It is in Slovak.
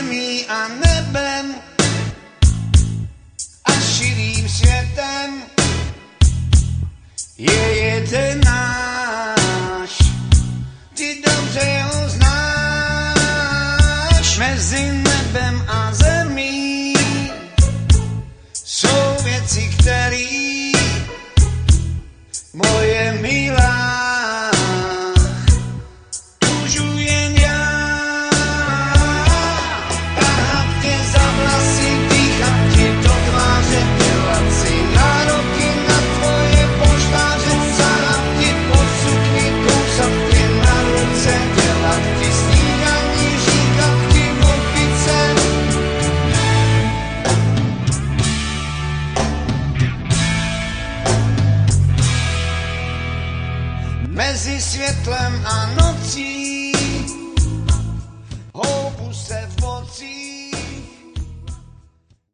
zemí a nebem a širým světem je jeden náš. Ty dobře ho znáš. Mezi nebem a zemí jsou věci, které moje milá můžu jen já. Tahat tě za vlasy, dýchat ti do tváře, dělat si nároky na tvoje poštáře, sahat ti po sukni, kousat tě na ruce, dělat ti snídaní, říkat ti opice. Mezi světlem a nocí